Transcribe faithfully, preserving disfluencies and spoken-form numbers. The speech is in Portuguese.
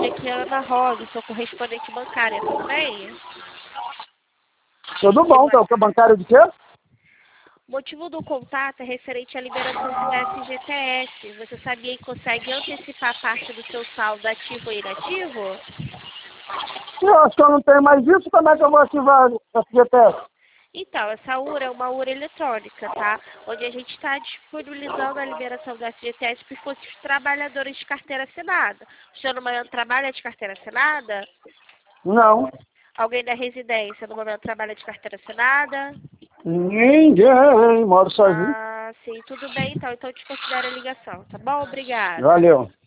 tarde, aqui é a Ana Rosa, sou correspondente bancária, tudo bem? Tudo bom, então, que é bancário de quê? O motivo do contato é referente à liberação do F G T S. Você sabia que consegue antecipar parte do seu saldo ativo ou inativo? Eu acho que eu não tenho mais isso, como é que eu vou ativar a F G T S? Então, essa U R A é uma U R A eletrônica, tá? Onde a gente está disponibilizando a liberação do F G T S para os trabalhadores de carteira assinada. O senhor no momento trabalha de carteira assinada? Não. Alguém da residência no momento trabalha de carteira assinada? Ninguém, moro sozinho. Ah, sim, tudo bem então. Então eu te considero a ligação, tá bom? Obrigada. Valeu.